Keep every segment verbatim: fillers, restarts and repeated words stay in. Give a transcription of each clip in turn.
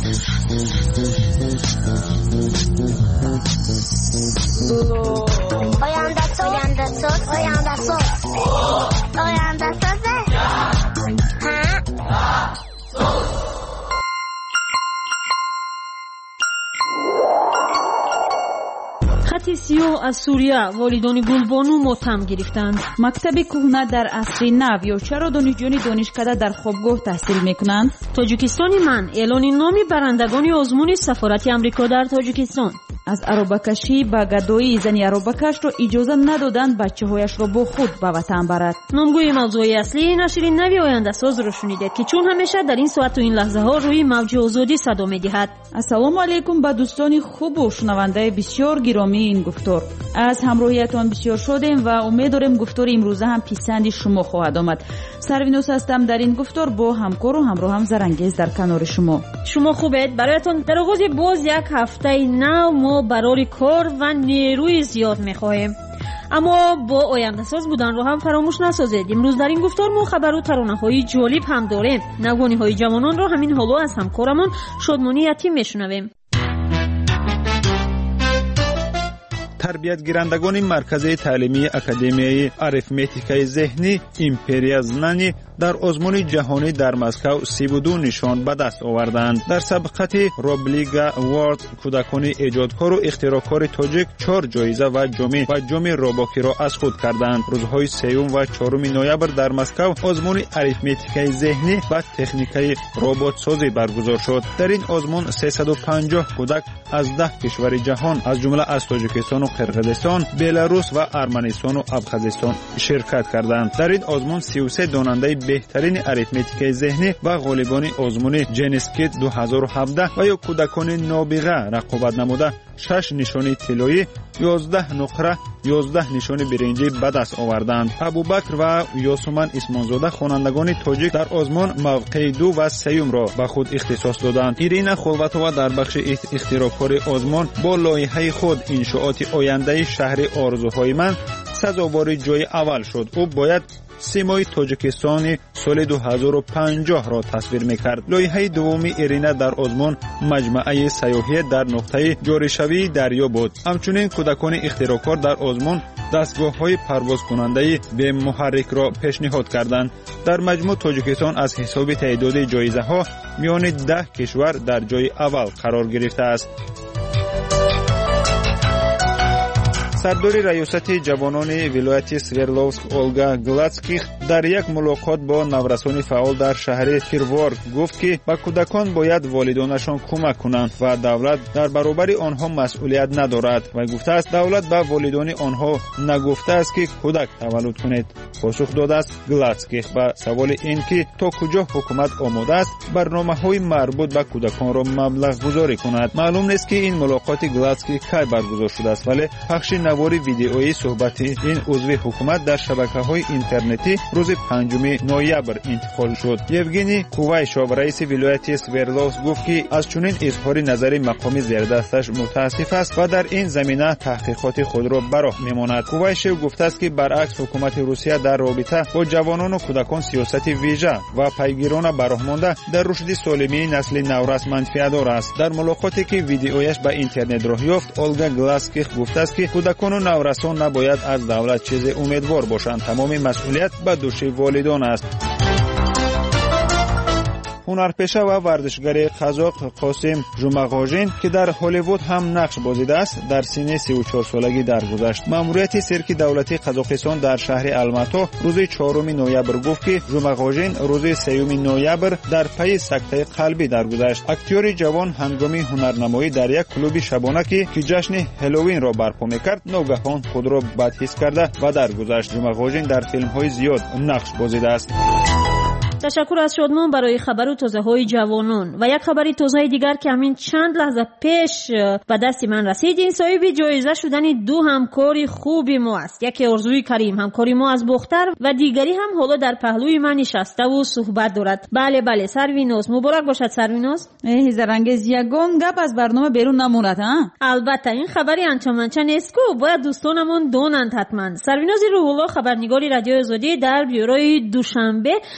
Oyanda sos, oyanda sos, oyanda sos. خط سیاه از سوریه والدان گلبانو ماتم گرفتند. مکتب کهنه در عصر نو یا چرا دانشجویان دانشکده در خوابگاه تحصیل میکنند؟ تاجیکستان من اعلان نام برندگان آزمون سفارت آمریکا در تاجیکستان. از عربکشی به گدایی زنی عربکش را اجازه ندادند بچه‌هایش را با خود به وطن برد. نامگوی موضوع اصلی نشر نوی آینده ساز را شنیدید که چون همیشه در این ساعت و این لحظه ها روی موج آزادی صدا می‌دهد. السلام علیکم به دوستان خوب و شنونده بسیار گرامی این گفتار. از همراهیتان بسیار شدیم و امید داریم گفتار امروزه هم پسند شما خواهد آمد. سروینوس هستم در این گفتار با همکار و همراهم زرنگیز در کنار شما. شما خوبید؟ برایتان در آغاز باز یک هفته نو ما برای کار و نیروی زیاد می‌خواهیم. اما با آینده ساز بودن رو هم فراموش نسازید. امروز در این گفتار ما خبر و ترانه‌های جالب هم داریم. نوانی‌های جوانان رو همین حالا از همکارمون شادمانی یتیم میشنویم. تربیت گیرندگان مرکز تعلیمی اکادمیای آریتمتیکای ذهنی ایمپریا زنانی در آزمون جهانی در مسکو سی و دو نشان به دست آوردند. در سابقه روبلیگا اوارد کودکان ایجادکار و اختراعکار تاجیک چهار جایزه و جام و جام راباکی را از خود کردند. روزهای سوم و چهارم نوامبر در مسکو آزمون آریتمتیکای ذهنی و تکنیکای ربات سازی برگزار شد. در این آزمون سیصد و پنجاه کودک از ده کشور جهان از جمله از تاجیکستان و قرقیزستان، بلاروس و ارمنستان و ابخازستان شرکت کردند. در این آزمون سی و سه داننده بهترین آریتمتیک ذهنی و غالبان آزمون جنسکیت دو هزار و هفده و یا کودکان نابغه رقابت نموده شش نشانی طلایی، یازده نقره، یازده نشانی برنجی به دست آوردند. ابوبکر و یاسمن اسمانزاده خوانندگان تاجیک در آزمون موقع دو و سیوم را به خود اختصاص دادند. ایرینا خلوتова در بخش اختراعکار آزمون با لایحه خود انشاءات آینده شهر آرزوهای من سزاوار جای اول شد. او باید سیمای تاجیکستان سال دو هزار و پنجاه را تصویر میکرد. لایحه دومی ایرینا در آزمون مجموعه سیاحی در نقطه جاریشوی دریا بود. همچنین کودکان اختراعکار در آزمون دستگاه‌های پرواز کننده به محرک را پیشنهاد کردند. در مجموع تاجیکستان از حساب تعداد جایزه‌ها میان ده کشور در جای اول قرار گرفته است. سردار ریاست جوانان ولایت سوردلوفسک اولگا گلاتسکیخ در یک ملاقات با نورسان فعال در شهر کیروار گفت که به کودکان باید والدانشان کمک کنند و دولت در برابر آنها مسئولیت ندارد و گفته است دولت به والدان آنها نگفته است که کودک تولد کنید. پاسخ داده است گلاتسکیخ به سوال این که تا کجا حکومت آماده است برنامه‌های مربوط به کودکان را مبلغ گذاری کند. معلوم نیست که این ملاقات گلاتسکی کی برگزار شده است، ولی پخش نواری ویدئویی صحبت این عضو حکومت در شبکه‌های اینترنتی روز پنجم نوامبر انتقال شد. یوگنی کووایشوف رئیس ولایت سوردلوفسک گفت که از چنین اظهار نظر مقام زیردستش متاسف است و در این زمینه تحقیقات خود را براه می‌ماند. کووایشوف گفته است که برعکس حکومت روسیه در رابطه با جوانان و کودکان سیاست ویژه و پیگیرانه براهمانده در رشد سالمی نسل نورس منفعت‌دار است. در ملاقاتی که ویدئویش به اینترنت راه یافت، اولگا گلاتسکیخ گفته است که کودکان و نورسان نباید از دولت چیز امیدوار باشند. تمام مسئولیت به دوش والدان است. هنرپیشه و ورزشگر قزاق قاسم ژوماغاژین که در هالیوود هم نقش بازیده است در سن سی و چهار سالگی درگذشت. ماموریت سرک دولتی قزاقستان در شهر الماتا روز چهارم نوامبر گفت که ژوماغاژین روز سوم نوامبر در پی سکته قلبی درگذشت. اکتور جوان هنگام هنرنمایی در یک کلوب شبانه که جشن هالووین را برپا می‌کرد ناگهان خود را بدحس کرده و درگذشت. ژوماغاژین در فیلم‌های زیاد نقش بازیده است. تشکر از شادمان برای خبر و تازه‌های جوانان. و یک خبری تازه دیگر که همین چند لحظه پیش به دست من رسید، این صاحب جایزه شدن دو همکاری خوبی ما است. یکی آرزوی کریم همکاری ما از بختر و دیگری هم حالا در پهلوی من نشسته و صحبت دارد. بله بله سروینوس، مبارک باشد سروینوس. ای زرنگیز یگان گپ از برنامه بیرون نموند ها؟ البته این خبری انچمنچه نیست که باید دوستانمون دونند حتما. سروینوس روح‌الله خبرنگاری رادیو آزادی در بیروی دوشنبه برنده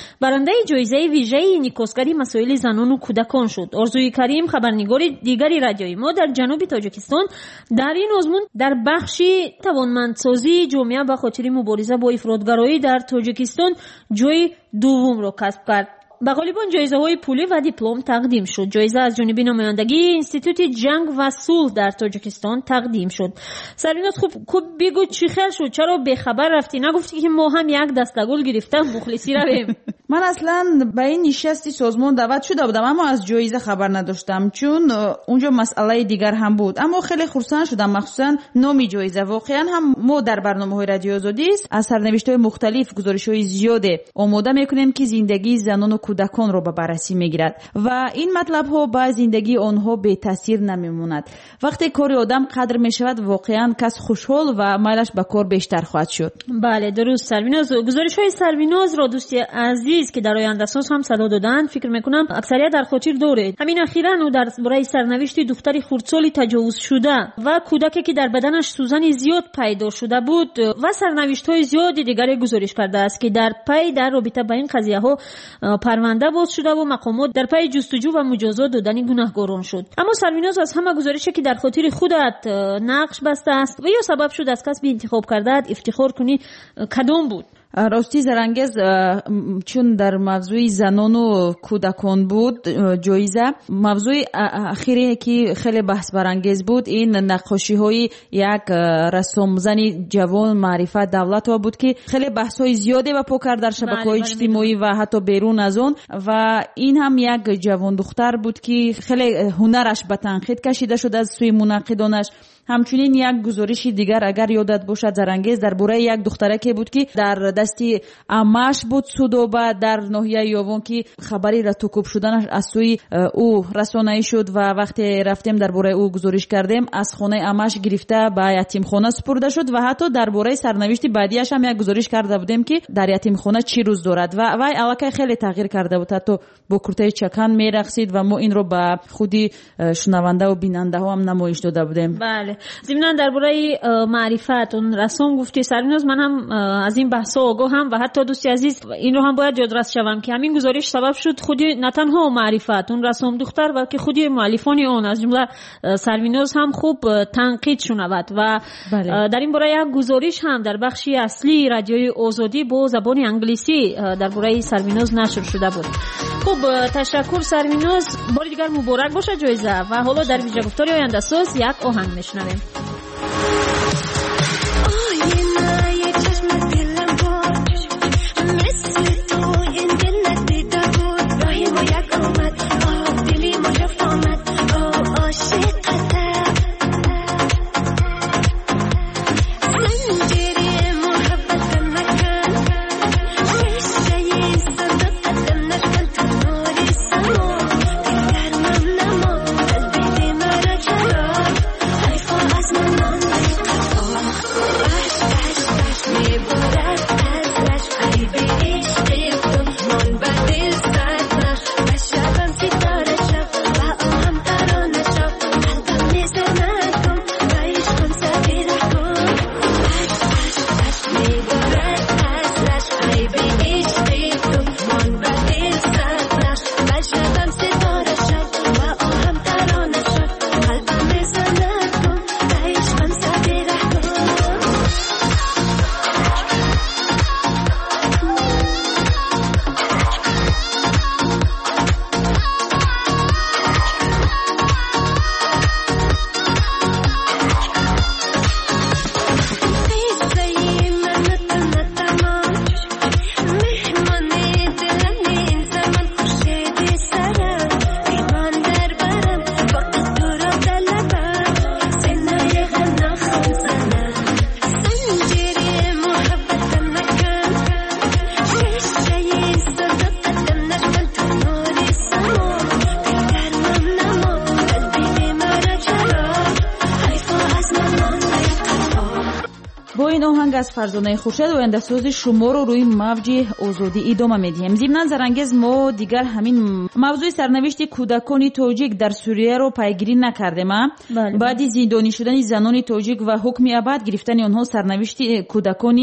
برنده جایزه ویژه نیکوسگری مسائل زنان و کودکان شد. آرزوی کریم، خبرنگار دیگری رادیوی ما در جنوب تاجیکستان، در این آزمون در بخش توانمندسازی جامعه به خاطر مبارزه با افراطگرایی در تاجیکستان جای دوم را کسب کرد. به غالبان جایزه های پولی و دیپلم تقدیم شد. جایزه از جانب نمایندگی انستیتوت جنگ و صلح در تاجیکستان تقدیم شد. سریناز خوب خوب بگو چی خیال شد؟ چرا به خبر رفتی؟ نگفتی که ما هم یک دسته گل گرفتم مخلصی رویم؟ من اصلا به این نشستی سازمان دعوت شده بودم اما از جایزه خبر نداشتم چون اونجا مسئله دیگر هم بود. اما خیلی خرسند شدم، مخصوصا نامی جایزه. واقعا هم ما در برنامه‌های رادیو آزادی از سرنوشت‌های مختلف گزارش‌های زیاد آماده می‌کنیم که زندگی زنان و کودکان رو به بررسی میگیرد و این مطلب ها با زندگی آنها بی تاثیر نمیموند. وقتی کار آدم قدر میشود واقعا کس خوشحال و میلش به کار بیشتر خواهد شد. بله درست سرویناز. گزارش های سرویناز را دوستی عزیز که در آینده ساز هم صدا دادن فکر میکنم اکثریت در خاطر داره. همین اخیراً او در برای سرنوشت دختری خردسالی تجاوز شده و کودکی که در بدنش سوزن زیاد پیدا شده بود و سرنوشت های زیادی دیگر گزارش کرده است که در پی در رابطه با این قضیه ها پرونده باز شده و مقامات در پی جستجو و مجازات دادن گناهکاران شد. اما سرویناز از همه گزارشی که در خاطر خودت نقش بسته است و یا سبب شد از کسب انتخاب کردت افتخار کنی کدام بود؟ راستی زرانگیز چون در موضوع زنان و کودکان بود جایزه، موضوع اخیری که خیلی بحث برانگیز بود این نقاشی های یک رسامزن جوان معرفت دولت ها بود که خیلی بحث های زیادی با پا کرد در شبکه های اجتماعی و حتی بیرون از اون و این هم یک جوان دختر بود که خیلی هنرش به تنقید کشیده شد از سوی مناقدانش. همچنین یک گزارش دیگر اگر یادت باشد زرانگیز درباره یک دخترکی بود که در دستی عمه‌اش بود سودابه در ناحیه یاوان که خبری را توکوب شدنش از سوی او رسانه‌ای شد و وقتی رفتیم درباره او گزارش کردیم از خانه عمه‌اش گرفته به یتیمخانه سپرده شد و حتی درباره سرنوشت بعدیش هم یک گزارش کرده بودیم که در یتیمخانه چی روز دارد و وای الکی خیلی تغییر کرده بود، حتی با کرته چکن میرقصید و ما این رو به خودی شنونده و بیننده ها هم نمایش داده بودیم. بله. ضمن درباره معرفت اون رسام گفتی سریناز، من هم از این بحثا آگاهم و حتی دوستی عزیز این رو هم باید یادرس شوم که همین گزارش سبب شد خودی نه تنها معرفت اون رسام دختر بلکه خودی مؤلفان اون از جمله سریناز هم خوب تنقید شنود و بله. در این باره یک گزارش هم در بخش اصلی رادیوی آزادی با زبان انگلیسی درباره سریناز نشر شده بود. خوب تشکر سریناز، بار دیگر مبارک باشه جایزه و حالا در ویژه گفتاری آینده ساز یک آهنگ میشنویم. از فرزانه خورشید و اندساز شما رو روی موج آزادی ادامه میدیم. ضمن زرانگیز ما دیگر همین موضوع سرنوشت کودکان تاجیک در سوریه رو پیگیری نکردیم. بعد از زندانی شدن زنان تاجیک و حکم ابد گرفتن آنها سرنوشت کودکان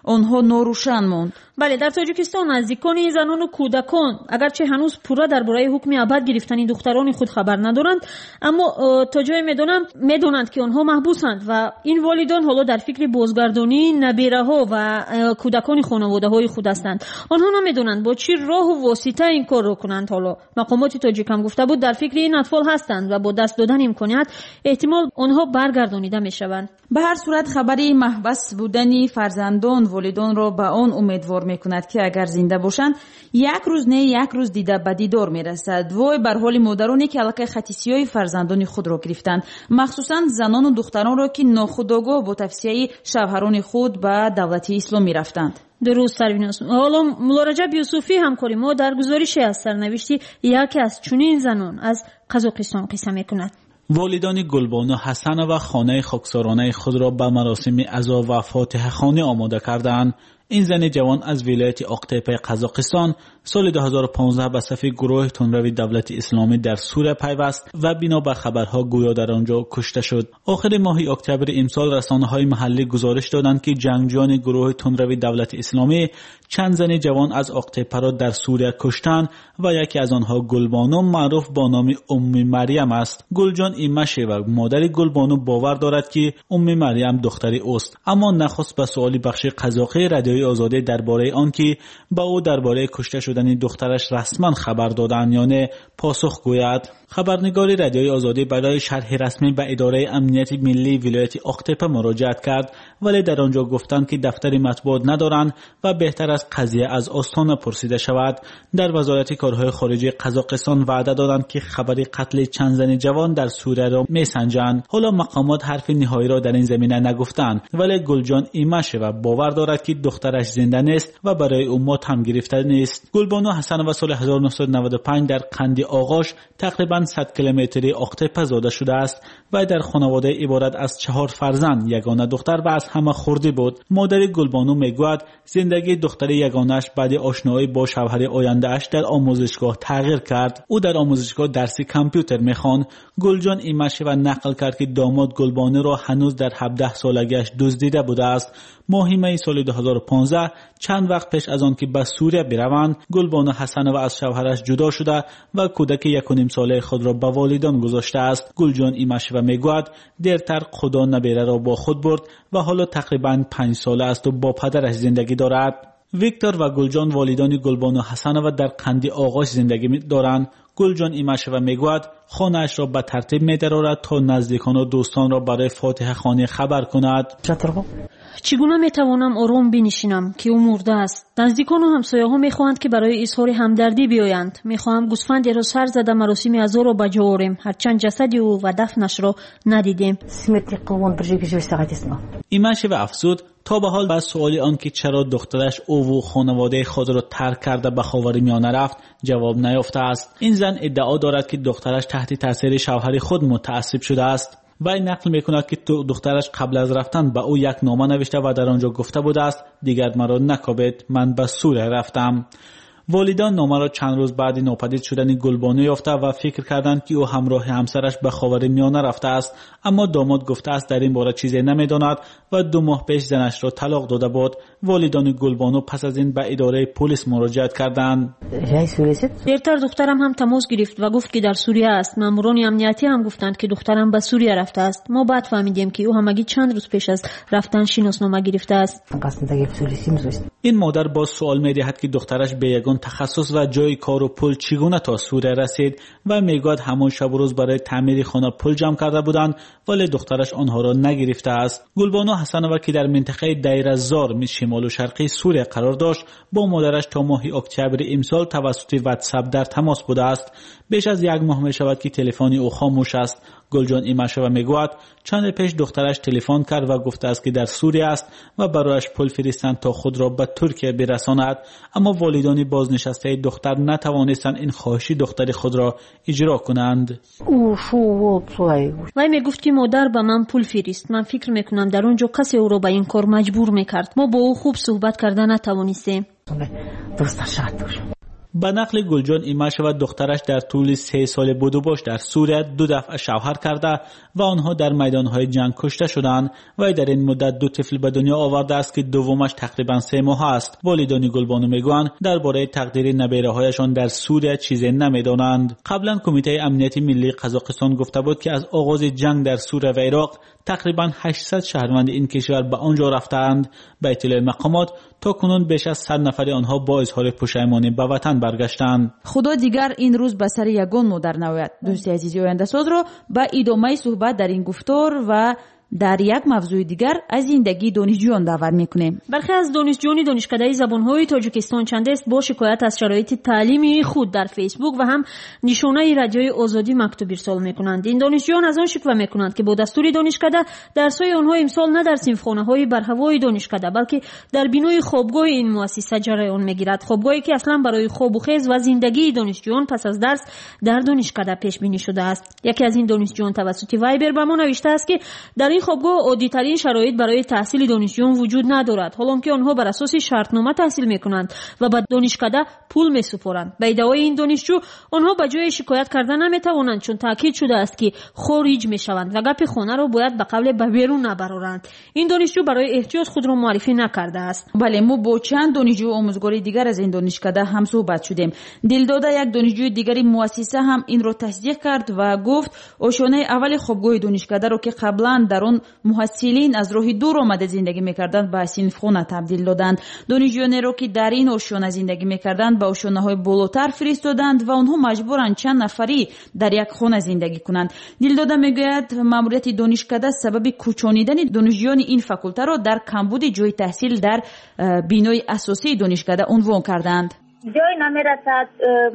آنها ناروشن ماند. بله، در تاجیکستان نزدیکان زنان و کودکان اگرچه هنوز پورا درباره حکم ابد گرفتن دختران خود خبر ندارند، اما تا جای میدونم میدونند که آنها محبوسند و این والدان حالا در فکر بازگردانی نبیره ها و کودکان خانواده های خود هستند. آنها نمیدونند با چه راه و واسطه این کار رو کنند. حالا مقامات تاجیک هم گفته بود در فکر این اطفال هستند و با دست دادن امکانیت احتمال آنها برگردانیده میشوند. به هر صورت خبری محبس بودن فرزندان والدان را به آن امیدوار میکند که اگر زنده باشند یک روز نه یک روز دیده به دیدار میرسد. وای بر حال مادرانی که علاقه خطیسیای فرزندان خود را گرفتند، مخصوصا زنان و دختران را که ناخودآگاه با توصیه شوهران خود به دولت اسلام میرفتند. درست سرویناس. حالا مولا رجب یوسفی همکاری ما در گزارشی از سرنوشتی یکی از چنین زنان از قزاقستان قصه میکند. والدان گلبانو حسن و خانه خاکسارانه خود را به مراسم عزا و فاتحه خوانی آماده کردند. این زن جوان از ولایت آقتپه قزاقستان سال دو هزار و پانزده به صف گروه تندروی دولت اسلامی در سوریه پیوست و بنابر خبرها گویا در آنجا کشته شد. آخر ماه اکتبر امسال رسانه‌های محلی گزارش دادند که جنگجویان گروه تندروی دولت اسلامی چند زن جوان از آقتپه را در سوریه کشتند و یکی از آنها گلبانو معروف با نام ام مریم است. گلجان ایمشه و مادر گلبانو باور دارد که ام مریم دختری است، اما نخست به سوالی بخش قزاقی رادیوی آزادی درباره آنکه با او درباره کشته شدن دخترش رسما خبر دادند یا نه پاسخ گوید. خبرنگار رادیوی آزادی برای شرح رسمی به اداره امنیت ملی ولایت آقتپه مراجعت کرد، ولی در آنجا گفتند که دفتر مطبوعات ندارند و بهتر است قضیه از آستانه پرسیده شود. در وزارت کارهای خارجه قزاقستان وعده دادند که خبر قتل چند زن جوان در سوریه را میسنجند. حالا مقامات حرف نهایی را در این زمینه نگفتند، ولی گلجان ایمشه و باور دارد که دخترش زنده نیست و برای امت هم گرفته نیست. گلبانو حسن و سال هزار و نهصد و نود و پنج در قندی آغاش تقریبا صد کیلومتری آقتپه زاده شده است و در خانواده عبارت از چهار فرزند یگانه دختر و از همه خرده بود. مادر گلبانو میگوید زندگی دختر یگانه‌اش بعد آشنایی با شوهر آینده‌اش در آموزشگاه تغییر کرد. او در آموزشگاه درس کامپیوتر میخواند. گلجان ایمشه و نقل کرد که داماد گلبانو را هنوز در هفده سالگیش دزدیده بوده است. ماه می سال دو هزار و پانزده چند وقت پیش از آن که به سوریه بروند، گلبانو حسن و از شوهرش جدا شده و کودک یک و نیم ساله خود را به والدان گذاشته است. گلجان ایمشه و میگوید دیرتر خدا نبیره را با خود برد و حالا تقریبا پنج ساله است و با پدرش زندگی دارد. ویکتور و گلجان والدان گلبانو حسن و در قندی آغاش زندگی دارند. گلجان ایمشه و میگوید خانه‌اش را به ترتیب می‌درارد تا نزدیکان و دوستان را برای فاتحه خوانی خبر کند. چگونه میتوانم آرام بنشینم که او مرده است؟ نزدیکان و همسایه‌ها میخواهند که برای اظهار همدردی بیایند. میخواهم گوسفندی را سر زده مراسم عزا را به جا آوریم، هرچند جسد او و دفنش را ندیدیم. ایمشه و افزود تا به حال به سؤال آن که چرا دخترش او و خانواده خود را ترک کرده به خاورمیانه رفت جواب نیافته است. این زن ادعا دارد که دخترش تحت تاثیر شوهر خود متعصب شده است. وی نقل میکند که دخترش قبل از رفتن به او یک نامه نوشته و در آنجا گفته بوده است دیگر مرا نکابید، من به سوریه رفتم. والدان نامه را چند روز بعد ناپدید شدن گلبانو یافته و فکر کردند که او همراه همسرش به خاورمیانه رفته است، اما داماد گفته است در این باره چیزی نمیداند و دو ماه پیش زنش را طلاق داده بود. والدان گلبانو پس از این به اداره پلیس مراجعت کردند. دیرتر دخترم هم تماس گرفت و گفت که در سوریه است. ماموران امنیتی هم گفتند که دخترم به سوریه رفته است. ما بعد فهمیدیم که او همگی چند روز پیش از رفتن شناسنامه گرفته است. این مادر باز سوال می‌دهد که دخترش به یگان تخصص و جای کار و پول چگونه تا سوریه رسید و میگوید همان شب و روز برای تعمیر خانه پول جمع کرده بودند ولی دخترش آنها را نگرفته است. گلبانو حسنова که در منطقه دیر الزار شمال و شرقی سوریه قرار داشت با مادرش تا ماه اکتبر امسال توسط واتساپ در تماس بوده است. بیش از یک ماه می شود که تلفن او خاموش است. گلجان ایمشه و میگوید چند پیش دخترش تلفن کرد و گفته است که در سوریه است و برایش پول فرستند تا خود را به ترکیه برساند، اما والدان بازنشسته دختر نتوانستند این خواهش دختر خود را اجرا کنند. وی میگفت که مادر به من پول فرست. من فکر میکنم در اونجا کسی او را به این کار مجبور میکرد. ما با او خوب صحبت کردن نتوانستیم. به نقل گلجان ایمش و دخترش در طول سه سال بود و باش در سوریه دو دفعه شوهر کرده و آنها در میدانهای جنگ کشته شدند و در این مدت دو طفل به دنیا آورده است که دومش تقریبا سه ماه است. والدان گلبانو میگویند درباره تقدیر نبیره‌هایشان در سوریه چیزی نمیدانند. قبلا کمیته امنیتی ملی قزاقستان گفته بود که از آغاز جنگ در سوریه و عراق تقریبا هشتصد شهروند این کشور به آنجا رفتند. به اطلاع مقامات تا کنون بیش از صد نفر آنها با اظهار پشیمانی به وطن برگشتند. خدا دیگر این روز به سر یگان مادر نوید. دوستی عزیزی آینده ساز رو به ادامه صحبت در این گفتار و در یک موضوع دیگر از زندگی دانشجویان دعوت میکنیم. برخی از دانشجویان دانشکده زبانهای تاجیکستان چند است با شکایت از شرایط تعلیمی خود در فیسبوک و هم نشانه رادیوی آزادی مکتوب ارسال میکنند. این دانشجویان از آن شکوه میکنند که با دستور دانشکده درس‌های آنها امسال نه در صنفخانه‌های برهوای دانشکده بلکه در بینای خوابگاه این مؤسسه جریان میگیرد. خوابگاهی که اصلا برای خواب و خیز و زندگی دانشجویان پس از درس در دانشکده پیش بینی شده است. یکی از این دانشجویان توسط وایبر به ما نوشته است که در این خوابگاه عادی‌ترین شرایط برای تحصیل دانشجویان وجود ندارد، حالان که آنها بر اساس شرطنامه تحصیل میکنند و به دانشکده پول میسپارند. به ادعای این دانشجو آنها به جای شکایت کردن نمیتوانند چون تاکید شده است که خارج میشوند و گپ خانه را باید به قبل به بیرون نبرند. این دانشجو برای احتیاط خود را معرفی نکرده است. بله، ما با چند دانشجو آموزگاری دیگر از این دانشکده هم صحبت شدیم. دلداده یک دانشجوی دیگری مؤسسه هم این را تصدیق کرد و گفت آشیانه اول خوابگاه دانشکده را که قبلا در آن محصلین از راه دور آمده زندگی میکردند به صنفخانه تبدیل دادند. دانشجویانی را که در این آشیانه زندگی میکردند به آشیانه‌های بالاتر فرستادند و آنها مجبورند چند نفری در یک خانه زندگی کنند. دلداده میگوید ماموریت دانشکده سبب کوچانیدن دانشجویان این فاکولته را در کمبود جای تحصیل در بینای اساسی دانشکده عنوان کردند. جای نمیرسد.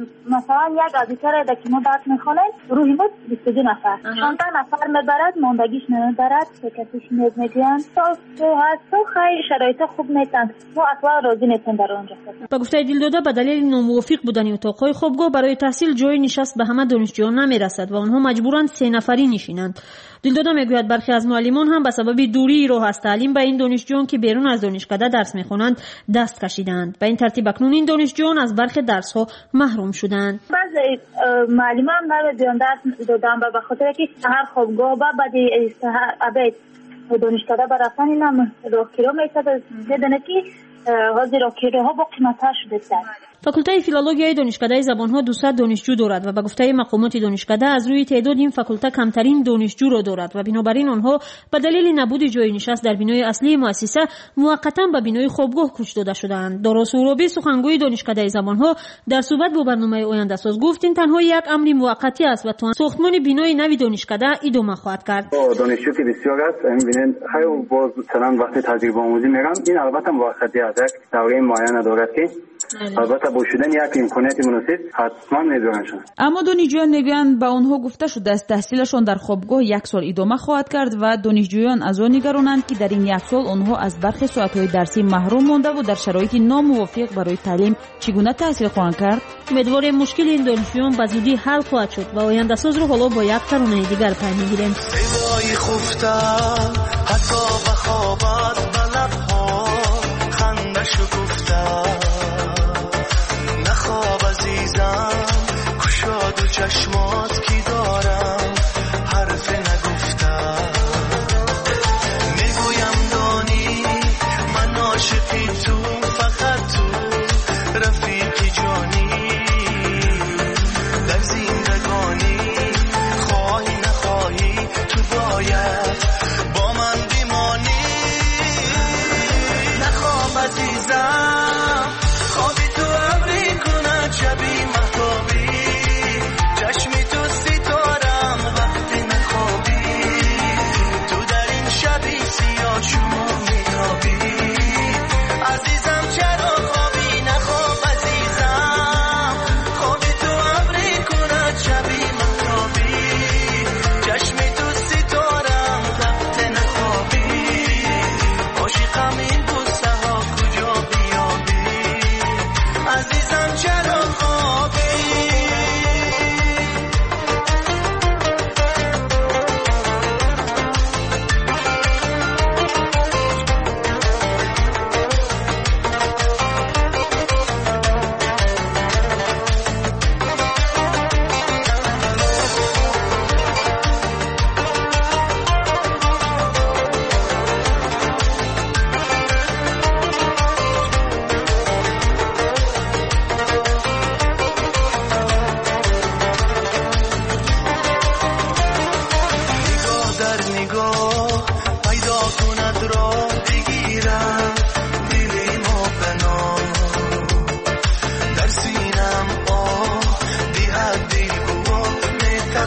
مثلا یک آدیتر در که ما درس میخوانیم روحی ما بیست و دو نفر شانزده نفر میبرد، ماندگیش نمیبرد، کسیش میگویند تا هست خیلی شرایط خوب نیستند. ما اصلا راضی نیستیم در آنجا. به گفته دلداده به دلیل ناموافق بودن اتاقهای خوابگاه برای تحصیل جای نشست به همه دانشجویان نمیرسد و آنها مجبورند سه نفری نشینند. دلداده میگوید برخی از معلمان هم به سبب دوری راه از تعلیم به این دانشجویان که بیرون از دانشکده درس میخوانند دست کشیدند. به این ترتیب اکنون این دانشجویان از برخی درس‌ها محروم شدند. بعضی معلمان هم نمی‌دونن درس دادن به خاطر که هر خوابگاه با بعد ابد دانشکده برفتن اینم راکیرو می‌سازه بدونه که حاضر راکیروها با قیمت‌تر شده است. فاکولته فیلولوژی دانشکده زبانها دویست دانشجو دارد و به گفته مقامات دانشکده از روی تعداد این فاکولته کمترین دانشجو را دارد و بنابراین آنها به دلیل نبود جای نشست در بینای اصلی مؤسسه موقتا به بینای خوابگاه کوچ داده شدند. دارا سهرابی سخنگوی دانشکده زبانها در صحبت با برنامه آینده ساز گفت این تنها یک امر موقتی است و تا ساختمان بینای نوی دانشکده ادامه خواهد کرد. دانشجو که بسیار است می‌بینید خیلی باز مثلا وقتی تجربه آموزی میگم این البته موقتی است، دوره معین دارد که البته با شدن یک امکانیت مناسب حتما می‌دونن. اما دانشجویان میگویند به آنها گفته شده است تحصیلشان در خوابگاه یک سال ادامه خواهد کرد و دانشجویان از آن نگرانند که در این یک سال آنها از برخی ساعت‌های درسی محروم مانده و در شرایط ناموافق برای تعلیم چگونه تحصیل خواهند کرد. امیدواریم مشکل این دانشجویان به زودی حل خواهد شد و آینده ساز رو حالا با یک ترانه دیگر پی می‌گیریم. صدای خفتم حتی به خوابت به لب‌ها خنده‌شو گفتم نخواب عزیزم کشاد و چشمات کی دارم حرف نگفتم میگویم دانی من عاشقی تو فقط تو رفیقی جانی در زندگانی خواهی نخواهی تو باید با من بیمانی نخواب عزیزم خوابی تو امری کنه شبی محتابی چشمی تو ستاره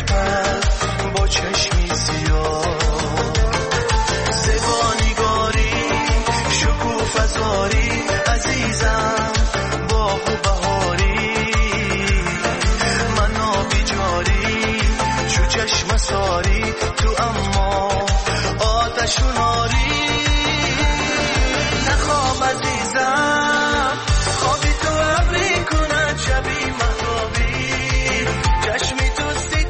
فقط با چشمی سیاه زبانیگاری شکوفه‌زاری عزیزم باغ و بهاری من آبی جاری چو چشم ساری تو اما آتش و ناری نخواب عزیزم خوابی تو ابری کند شبی محتابی چشمی تو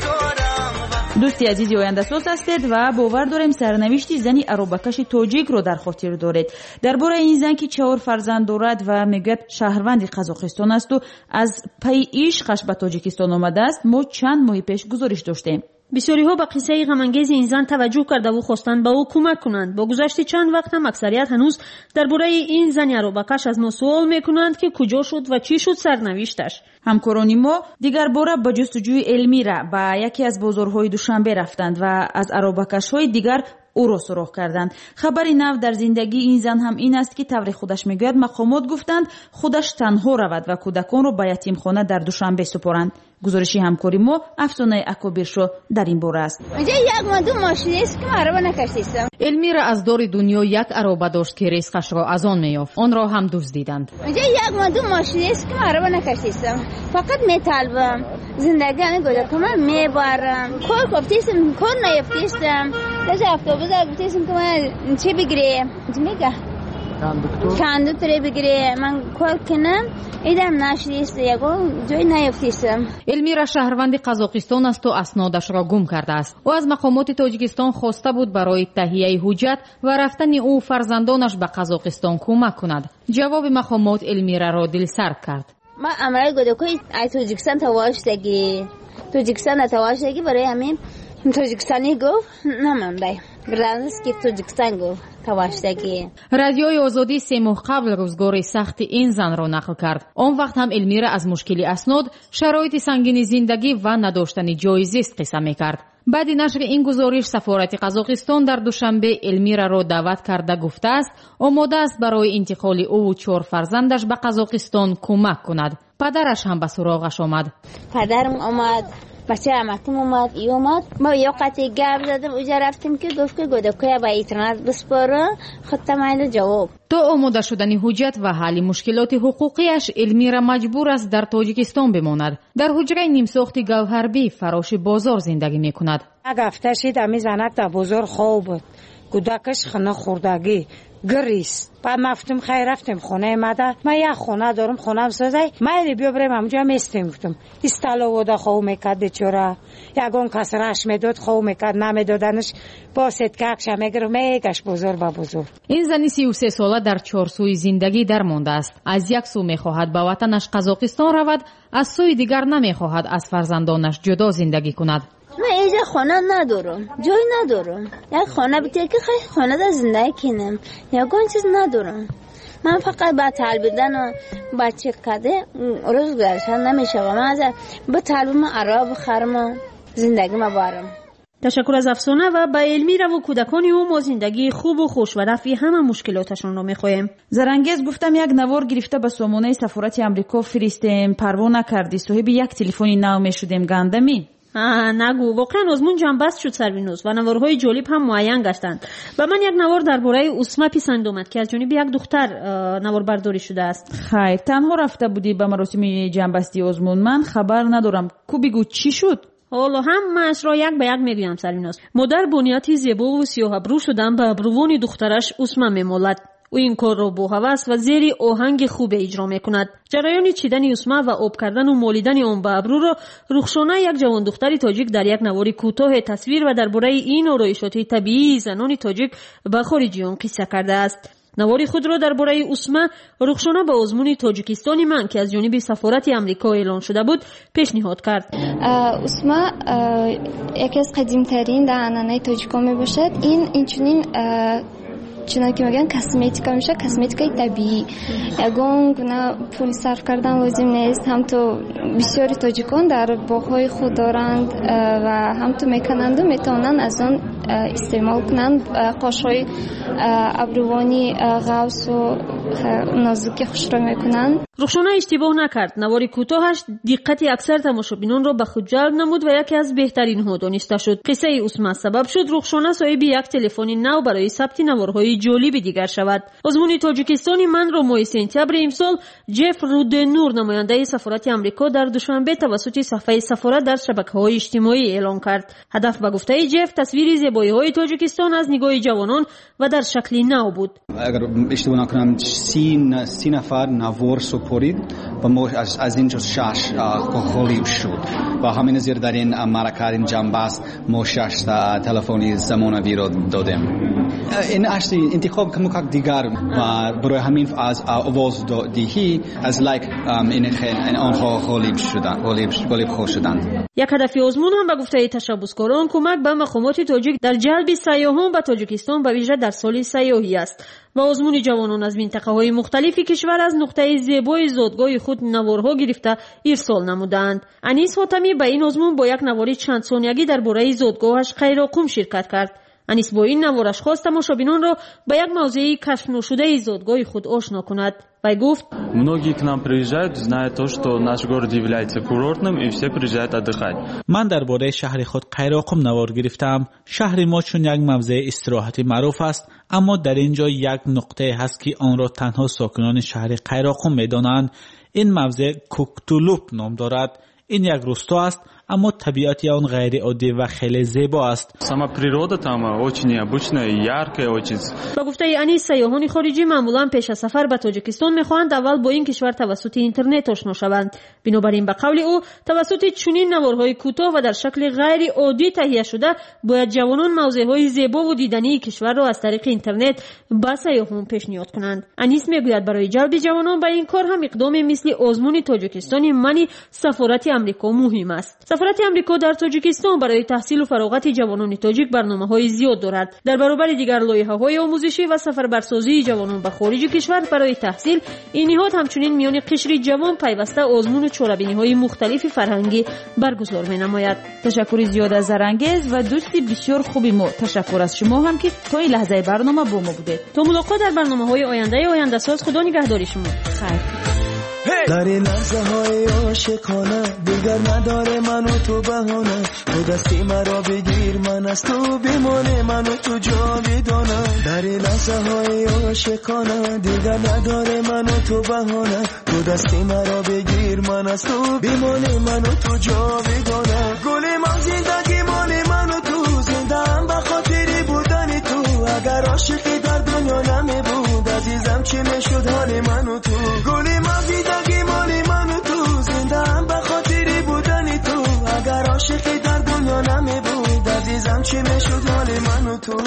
ستارم. دوستی عزیزی آینده ساز هستید و باور داریم سرنوشت زنی اروبکش تاجیک رو در خاطر دارید. درباره این زن که چهار فرزند دارد و میگه شهروند قزاقستان است و از پی عشقش به تاجیکستان آمده است ما چند ماه پیش گزارش داشتیم. بسیاری ها به قصه غم‌انگیز این زن توجه کرده و خواستند به او کمک کنند. با گذشت چند وقت هم اکثریت هنوز درباره این زن اروبکش از ما سوال میکنند که کجا شد و چی شد سرنوشتش. همکاران ما دیگر باره به جستجوی علمیره به یکی از بازارهای دوشنبه رفتند و از اروبکش‌های دیگر او را سراغ کردند. خبری نو در زندگی این زن هم این است که طور خودش میگوید مقامات گفتند خودش تنها رود و کودکان را به یتیمخانه در دوشنبه سپارند. گزارشی همکاری ما افسانه اکابرشو در این باره است. اینجا یک مادو ماشین است که عربه نکشیدم. المیرا از دور دنیا یک عربه داشت که رزقش را از آن میافت. آن را هم دزدیدند. اینجا یک مادو ماشین است که عربه نکشیدم. فقط میطلبم زندگی می گذارم که میبرم. کار کفتیستم کار نیفتیستم. از اتوبوس گفتیستم که من چه بگیرم؟ میگه کاندوکتری بگیره من کار کنم ایدم نشدیست یکو جای نیفتیستم. المیرا شهروند قزاقستان است و اسنادش را گم کرده است. او از مقامات تاجیکستان خواسته بود برای تهیه حجت و رفتن او فرزندانش به قزاقستان کمک کند. جواب مقامات المیرا را دلسرد کرد. ما امرای گودکوی ای تاجیکستان تواشتگی تاجیکستان تواشتگی برای همین تاجیکستانی گفت نمانده گرانست که تاجیکستان گفت تواشتگی. رادیوی آزادی سه ماه قبل روزگار سخت این زن را نقل کرد. آن وقت هم المیرا از مشکل اسناد، شرایط سنگین زندگی و نداشتن جای زیست قصه میکرد. بعد نشر این گزارش سفارت قزاقستان در دوشنبه المیرا را دعوت کرده گفته است آماده است برای انتقال او و چهار فرزندش به قزاقستان کمک کند. پدرش هم به سراغش آمد. پدرم آمد، بچه عمکم اومد، ای اومد. ما یه قطعه گرد زدم اونجا رفتیم که گفت که گودکوی با اینترنت بسپاره. خودم اینو جواب. تا آماده شدن حجت و حل مشکلات حقوقیش المیرا مجبور است در تاجیکستان بماند. در حجره نیمساخت گوهربی فراش بازار زندگی میکند. یک هفته شد امی زنک در بازار خواب بود. کودکش خانه خوردگی گریست. بعد مفتم خیر رفتیم خونه ماده. من یک خونه دارم خونم سازه. من بیا بریم همونجا میستیم گفتم. استالو ودا خو میکرد بیچاره. یگون کس رش میداد خو میکرد نمیدادنش با ستکش میگرفت میگش بزرگ با بزرگ. این زنی سی و سه ساله در چهار سوی زندگی درمانده است. از یک سو میخواهد به وطنش قزاقستان رود، از سوی دیگر نمیخواهد از فرزندانش جدا زندگی کند. من اینجا خانه ندارم، جای ندارم. یک خانه بیتی که خیلی خانه در زندگی کنم، یکون چیز ندارم. من فقط با طلبیدن و بچه کده روز گذشتن نمیشه و من از با طلبم عرب خرم زندگی ما بارم. تشکر از افسانه و به المیرا و کودکانی او ما زندگی خوب و خوش و رفی همه مشکلاتشون رو میخوایم. زرنگیز گفتم یک نوار گرفته به سامانه سفارت امریکا فرستیم، پروانه کردی صاحب یک تلفنی نو میشدیم گندمی. آه نگو، واقعا آزمون جنبست شد سروینوز و نوارهای جالب هم معین گشتند. و من یک نوار درباره اسما پسند اومد که از جانب یک دختر نوار برداری شده است. خیر، تنها رفته بودی به مراسم جنبستی آزمون؟ من خبر ندارم. کو بگو چی شد؟ حالا هم ماش را یک به یک میگویم سروینوز. مادر بنیادی زیبا و سیاه ابرو شدن به ابروان دخترش اسما میمالد. او این کار را با هوس و زیر آهنگ خوب اجرا میکند. جریان چیدن اسما و آب کردن و مالیدن آن به ابرو را رخشانه یک جوان دختری تاجیک در یک نوار کوتاه تصویر و درباره این آرایشات طبیعی زنان تاجیک به خارجیان قصه کرده است. نوار خود را درباره اسما رخشانه به آزمون تاجیکستانی من که از جانب سفارت امریکا اعلان شده بود پیشنهاد کرد. اسما یکی از قدیمترین دهانه تاجیکا می باشد. این اینچنین چنانکه که میگن کسمتیکا میشه، کسمتیکای طبیعی. یگون گونه پول صرف کردن لازم نیست. هم تو بسیاری تاجیکان در باغ‌های خود دارند و هم تو میکنند و میتونن از آن استعمال کنند. قاشهای ابروانی غوث و نازکی خوش رو میکنن. رخشانه اشتباه نکرد. نوار کوتاهش دقت اکثر تماشابینان را به خود جلب نمود و یکی از بهترین ها دانسته شد. قصه عثمان سبب شد رخشانه صاحب یک تلفن نو برای ثبت نوارهای جالب دیگر شود. آزمون تاجیکستانی من رو ماه سپتامبر امسال جف رودنور نماینده سفارت آمریکا در دوشنبه توسط صفحه سفارت در شبکه‌های اجتماعی اعلام کرد. هدف به گفته جف تصویر زیبایی‌های تاجیکستان از نگاه جوانان و در شکلی نو بود. اگر اشتباه نکنم سی سی نفر نوار سپرید و ما از, از اینجا شش خالی شد و همین زیر در این معرکه این جنب است ما شش تلفنی زمانوی را دادیم. این اصلی انتخاب کمک دیگر و برای همین از آواز دهی از لایک این این آنها غالب شدند غالب خوش شدند. یک هدف آزمون هم به گفته تشبثکاران کمک به مقامات تاجیک در جلب سیاحان به تاجیکستان به ویژه در سال سیاحی است و آزمون جوانان از منطقه های مختلف کشور از نقطه زیبای زادگاه خود نوارها گرفته ارسال نمودند. انیس حاتمی به این آزمون با یک نواری چند ثانیه‌ای درباره زادگاهش خیراقوم شرکت کرد. انیس با این نوارش خواست تماشابینان را به یک موضوع کشف نشده زادگاه خود آشنا کند. و گفت многие к нам приезжают, зная то, что наш город является курортным и все приезжают отдыхать. من درباره شهر خود خیراقوم نوار گرفتم. شهر ما چون یک موضع استراحتی معروف است، اما در اینجا یک نقطه هست که آن را تنها ساکنان شهر خیراقوم می‌دانند. این موضع کوکتولوپ نام دارد. این یک روستا است، اما طبیعت آن غیر عادی و خیلی زیبا است. Сама природа там очень необычная и яркая, очень. با گفته انیس سیاحان خارجی معمولا پیش از سفر به تاجیکستان می‌خواهند اول با این کشور توسط اینترنت آشنا شوند. بنابراین به قول او توسط چنین نوارهای کوتاه و در شکل غیر عادی تهیه شده باید جوانان موضع‌های زیبا و دیدنی کشور را از طریق اینترنت به سیاحان پیشنهاد کنند. انیس میگوید برای جلب جوانان به این کار هم اقدامی مثل آزمون تاجیکستانی منی سفارت آمریکا مهم است. سفارت آمریکا در تاجیکستان برای تحصیل و فراغت جوانان تاجیک برنامه‌های زیاد دارد. در برابر دیگر لایحه‌های آموزشی و سفربرسازی جوانان به خارج کشور برای تحصیل، این نهاد همچنین میان قشر جوان پیوسته آزمون و چاره‌بینی‌های مختلف فرهنگی برگزار می‌نماید. تشکر زیاد از زرانگیز و دوستی بسیار خوبی ما. تشکر از شما هم که تا این لحظه برنامه با ما بودید. تا ملاقات در برنامه‌های آینده آینده ساز. خدا نگهدار شما. خیر. در این لحظه های عاشقانه دیگر نداره من و تو بهانه. تو دستی مرا بگیر من از تو بمانه من و تو جاودانه. در این لحظه های عاشقانه دیگر نداره من و تو بهانه. تو دستی مرا بگیر من از تو بمانه من و تو جاودانه. گل من زندگی مال من و تو زندم به خاطری بودن تو. اگر عاشقی در دنیا نمی بود عزیزم چی میشد حال من و تو. گل من زندگی مال من و تو زندم به خاطری بودن تو. اگر عاشقی در دنیا نمی بود عزیزم چی میشد حال من و تو.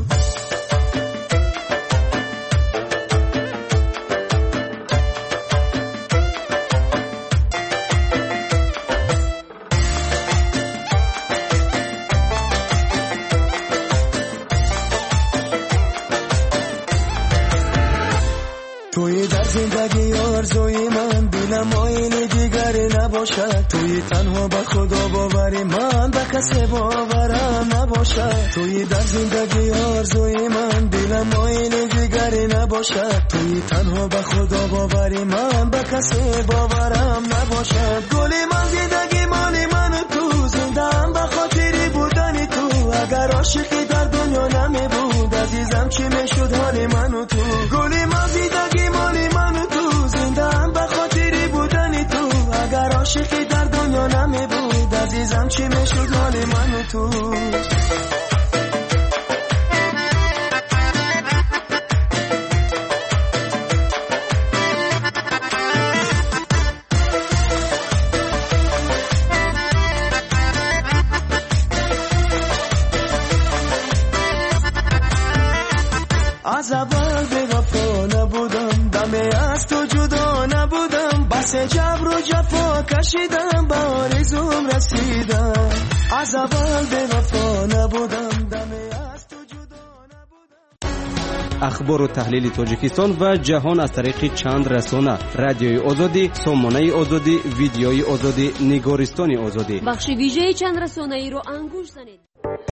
توی در زندگی آرزوی من دلم آینه دیگر نباشد. توی تنها به خدا باوری من به کسی باورم نباشد. توی در زندگی آرزوی من دلم آینه دیگر نباشد. توی تنها به خدا باوری من به کسی باورم نباشد. گل من زندگی مال من و تو زندم به خاطری بودن تو. اگر عاشقی در دنیا نمی بود عزیزم چی میشد حال من و تو. گل من زندگی مال من و تو زندم به خاطری بودن تو. اگر عاشقی در دنیا نمی بود عزیزم چی میشد حال من و تو. از اول به وفا نبودم دمی از تو جدا نبودم. بس جبر و جفا کشیدم به آرزوم رسیدم. از اول به وفا نبودم دمی از تو جدا نبودم. اخبار و تحلیل تاجیکستان و جهان از طریق چند رسانه: رادیوی آزادی، سامانه آزادی، ویدیوی آزادی، نگارستان آزادی. بخش ویژه چند رسانه‌ای رو انگوش زنید.